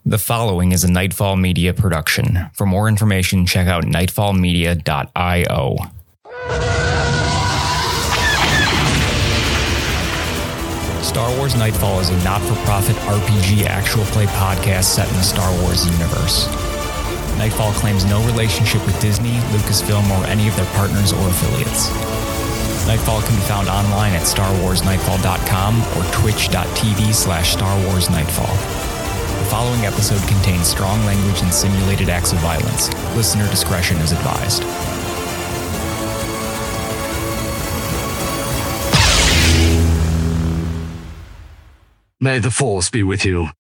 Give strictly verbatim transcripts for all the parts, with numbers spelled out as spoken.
The following is a Nightfall Media production. For more information, check out nightfall media dot io. Star Wars Nightfall is a not-for-profit R P G actual play podcast set in the Star Wars universe. Nightfall claims no relationship with Disney, Lucasfilm, or any of their partners or affiliates. Nightfall can be found online at star wars nightfall dot com or twitch dot t v slash Star Wars Nightfall. The following episode contains strong language and simulated acts of violence. Listener discretion is advised. May the Force be with you.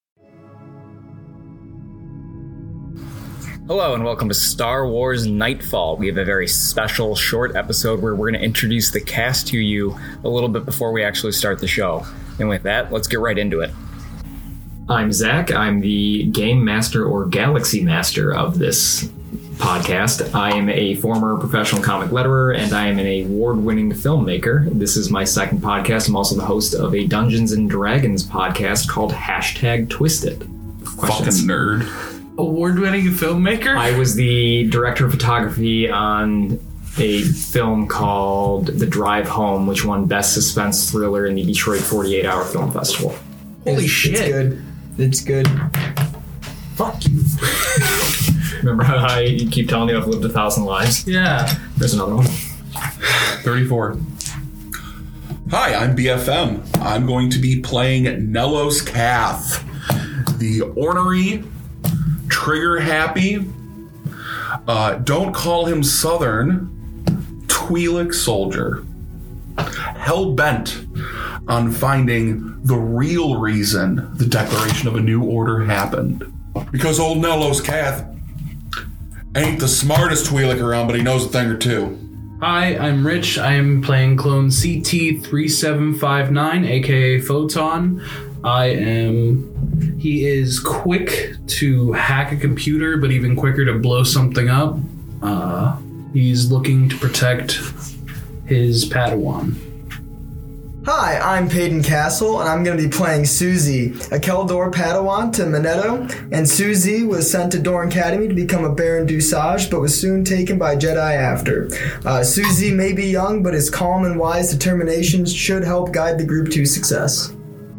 Hello and welcome to Star Wars Nightfall. We have a very special short episode where we're going to introduce the cast to you a little bit before we actually start the show. And with that, let's get right into it. I'm Zach. I'm the Game Master or Galaxy Master of this podcast. I am a former professional comic letterer, and I am an award-winning filmmaker. This is my second podcast. I'm also the host of a Dungeons and Dragons podcast called Hashtag Twisted. Questions? Fucking nerd. Award-winning filmmaker? I was the director of photography on a film called The Drive Home, which won Best Suspense Thriller in the Detroit forty-eight hour Film Festival. Holy it's, shit. It's good. It's good. Fuck you. Remember how I keep telling you I've lived a thousand lives? Yeah. There's another one. thirty-four. Hi, I'm B F M. I'm going to be playing Nellos Cath, the ornery, trigger-happy, uh, don't call him Southern, Twi'lek soldier, hell-bent on finding the real reason the declaration of a new order happened. Because old Nellos Cath ain't the smartest Twi'lek around, but he knows a thing or two. Hi, I'm Rich. I'm playing clone C T three seven five nine, aka Photon. I am... He is quick to hack a computer, but even quicker to blow something up. Uh, he's looking to protect his Padawan. Hi, I'm Peyton Castle, and I'm going to be playing Susie, a Keldor Padawan to Minetto, and Susie was sent to Dorn Academy to become a Baron Dusage, but was soon taken by Jedi after. Uh, Susie may be young, but his calm and wise determination should help guide the group to success.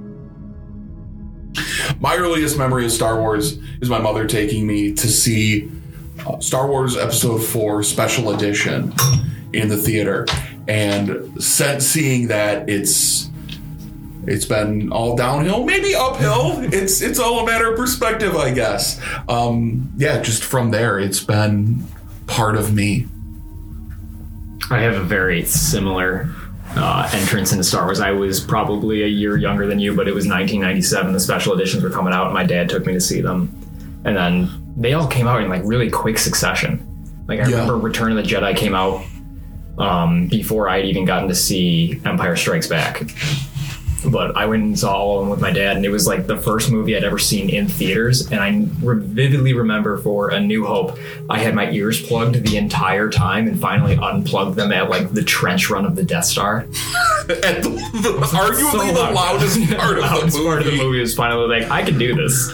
My earliest memory of Star Wars is my mother taking me to see uh, Star Wars Episode four Special Edition in the theater. And seeing that it's it's been all downhill, maybe uphill. It's it's all a matter of perspective, I guess. Um, yeah, just from there, it's been part of me. I have a very similar uh, entrance into Star Wars. I was probably a year younger than you, but it was nineteen ninety-seven. The special editions were coming out, and my dad took me to see them. And then they all came out in like really quick succession. Like I yeah. remember Return of the Jedi came out Um, before I'd even gotten to see Empire Strikes Back. But I went and saw all of them with my dad, and it was like the first movie I'd ever seen in theaters. And I re- vividly remember for A New Hope, I had my ears plugged the entire time and finally unplugged them at like the trench run of the Death Star. At the, the, arguably so the loudest part of the movie. part of the movie was finally like, I can do this.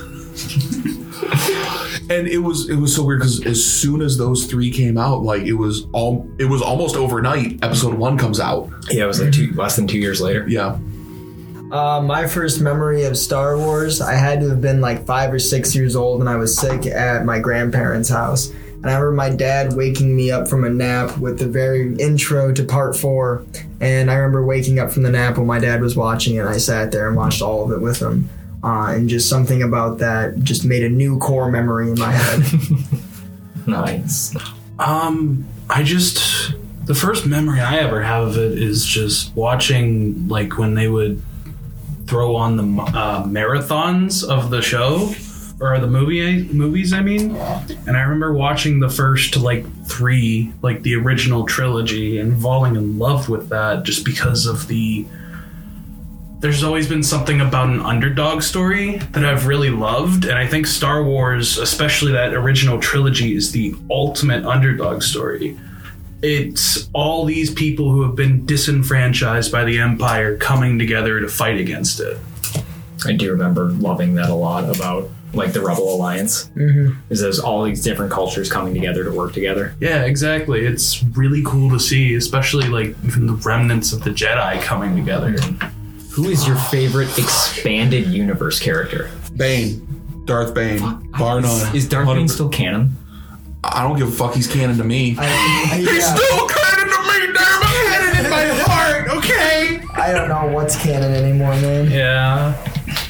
And it was it was so weird because as soon as those three came out, like it was all it was almost overnight. Episode one comes out. Yeah, it was like two less than two years later. Yeah. Uh, my first memory of Star Wars, I had to have been like five or six years old, and I was sick at my grandparents' house. And I remember my dad waking me up from a nap with the very intro to part four. And I remember waking up from the nap when my dad was watching it, and I sat there and watched all of it with him. Uh, and just something about that just made a new core memory in my head. Nice. Um, I just... The first memory I ever have of it is just watching, like, when they would throw on the uh, marathons of the show, or the movie movies, I mean. And I remember watching the first, like, three, like, the original trilogy, and falling in love with that just because of the... There's always been something about an underdog story that I've really loved, and I think Star Wars, especially that original trilogy, is the ultimate underdog story. It's all these people who have been disenfranchised by the Empire coming together to fight against it. I do remember loving that a lot about like the Rebel Alliance. Mm-hmm. Is there's all these different cultures coming together to work together. Yeah, exactly. It's really cool to see, especially like even the remnants of the Jedi coming together. Who is your favorite expanded universe character? Bane. Darth Bane. Bar none. Is Darth one hundred Bane percent. still canon? I don't give a fuck. He's canon to me. I, I, He's yeah, still canon to me, damn it! Canon in my heart, okay? I don't know what's canon anymore, man. Yeah.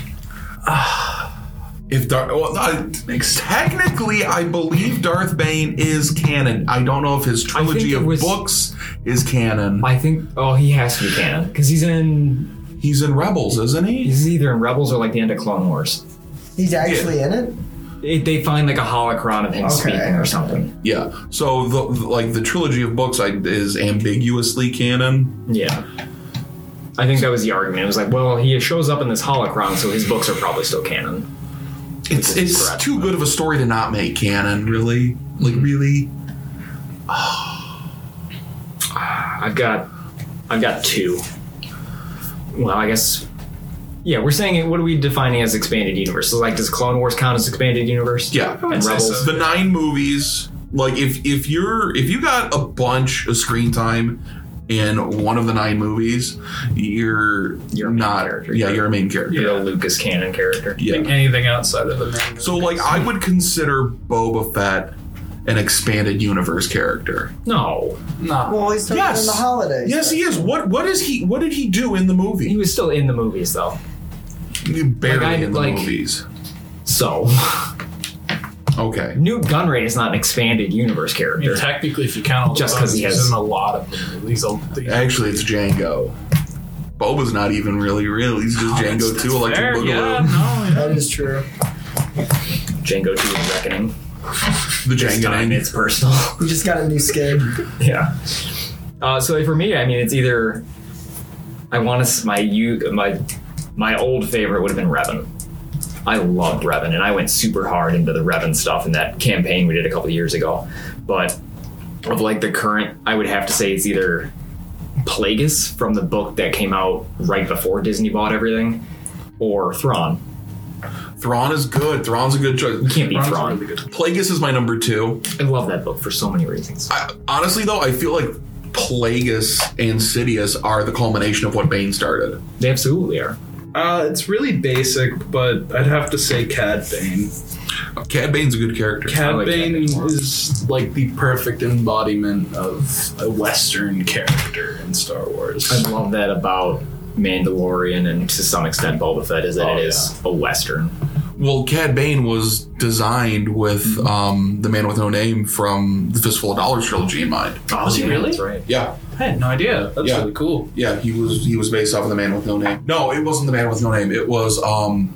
If Darth, well, I, technically, I believe Darth Bane is canon. I don't know if his trilogy it of was- books is canon. I think. Oh, he has to be canon because he's in. He's in Rebels, isn't he? He's either in Rebels or like the end of Clone Wars. He's actually in it? It, they find like a holocron of him Okay, speaking or okay. something. Yeah. So the, the like the trilogy of books I, is ambiguously canon. Yeah. I think that was the argument. It was like, well, he shows up in this holocron, so his books are probably still canon. It's is it's correct. too good of a story to not make canon. Really, like really. I've got, I've got two. Well, I guess. Yeah, we're saying it. What are we defining as expanded universe? So, like, does Clone Wars count as expanded universe? Yeah. And Rebels. The nine movies. Like if if you're if you got a bunch of screen time in one of the nine movies, you're You're a main not. character. Yeah, you're a main character. You're a Lucas canon character. Yeah. Anything outside of the main. So like I would consider Boba Fett an expanded universe character. No, Nah. Well, he's talking Yes. in the holidays. Yes, he is. What what is he what did he do in the he movie? was still in the movies though. Barely Like, I- in the like- movies. So, Okay. Newt Gunray is not an expanded universe I mean, character. technically, if you count all the Just 'cause books, he he's has- in a lot of them. He's a, he's Actually, it's Django. Boba's not even really real. He's just Oh, Django that's- too, that's like fair, a Boogaloo. yeah, no, yeah. That is true. Django two is Reckoning. The This time Django. it's personal. He just got a new skin. Yeah. Uh, so for me, I mean, it's either I want to my you my my old favorite would have been Revan. I loved Revan, and I went super hard into the Revan stuff in that campaign we did a couple of years ago. But of like the current, I would have to say it's either Plagueis from the book that came out right before Disney bought everything, or Thrawn. Thrawn is good. Thrawn's a good choice. You can't beat Thrawn's Thrawn. really good. Plagueis is my number two. I love that book for so many reasons. I, honestly, though, I feel like Plagueis and Sidious are the culmination of what Bane started. They absolutely are. Uh, it's really basic, but I'd have to say Cad Bane. Cad Bane's a good character. Cad like Cad Bane Bane more. is like the perfect embodiment of a Western character in Star Wars. I love that about Mandalorian and to some extent Boba Fett is that Oh, it is a Western. Well, Cad Bane was designed with um, the Man with No Name from the Fistful of Dollars trilogy in mind. Oh, Was he yeah, really? That's right. Yeah, I had no idea. That's Yeah. really cool. yeah, he was he was based off of the Man with No Name. No, it wasn't the Man with No Name. It was um,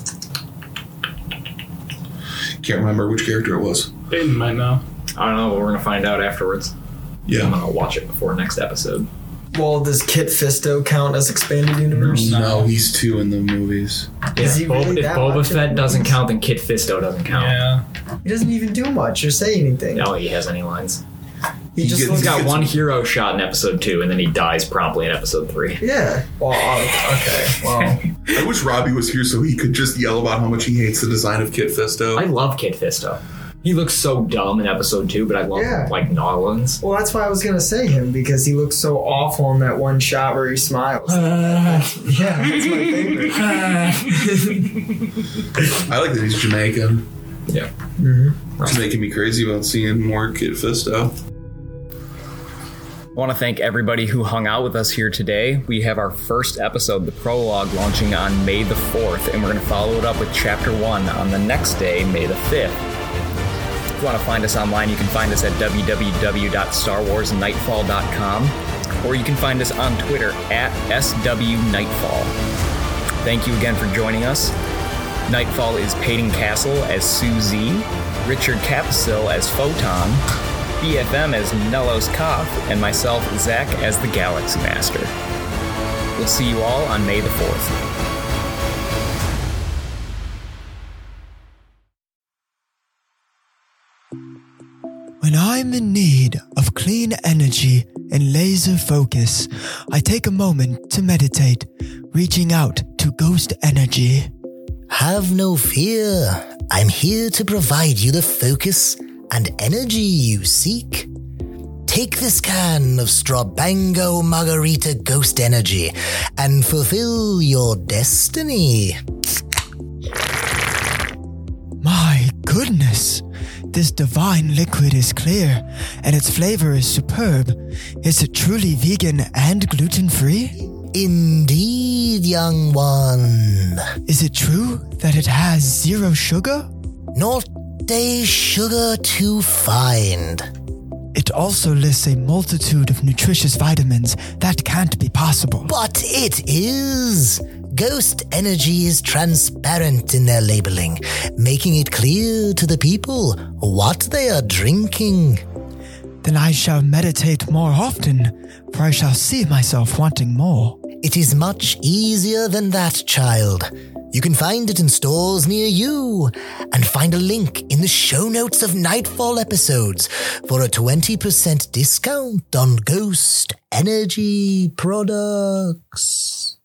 can't remember which character it was. Aiden might know. I don't know, but we're gonna find out afterwards. I'm Yeah, gonna watch it before next episode. Well, does Kit Fisto count as expanded universe? no, he's two in the movies. Is he Boba- really if that Boba much in Fett the doesn't movies? count, then Kit Fisto doesn't count. Yeah. He doesn't even do much or say anything. No, he has any lines. He, He just gets- looks He's got gets- one hero shot in episode two, and then he dies promptly in episode three. Yeah. Well, uh, okay. Well, I wish Robbie was here so he could just yell about how much he hates the design of Kit Fisto. I love Kit Fisto. He looks so dumb in episode two, but I love Yeah. like Nolans. well, that's why I was gonna say him because he looks so awful in that one shot where he smiles. yeah, that's my favorite. I like that he's Jamaican. Yeah. It's making me crazy about seeing more Kit Fisto. I want to thank everybody who hung out with us here today. We have our first episode, the prologue, launching on May the fourth, and we're going to follow it up with chapter one on the next day, May the fifth. If you want to find us online, you can find us at w w w dot star wars nightfall dot com, or you can find us on Twitter at S W Nightfall. Thank you again for joining us. Nightfall is Peyton Castle as Suzy, Richard Capsil as Photon, B F M as Nellos Koth, and myself, Zach, as the Galaxy Master. We'll see you all on May the fourth. When I'm in need of clean energy and laser focus, I take a moment to meditate, reaching out to ghost energy. Have no fear. I'm here to provide you the focus and energy you seek. Take this can of Strabango Margarita Ghost Energy and fulfill your destiny. My goodness! This divine liquid is clear, and its flavor is superb. Is it truly vegan and gluten-free? Indeed, young one. Is it true that it has zero sugar? Not a sugar to find. It also lists a multitude of nutritious vitamins. That can't be possible. But it is. Ghost Energy is transparent in their labeling, making it clear to the people what they are drinking. Then I shall meditate more often, for I shall see myself wanting more. It is much easier than that, child. You can find it in stores near you, and find a link in the show notes of Nightfall episodes for a twenty percent discount on Ghost Energy products.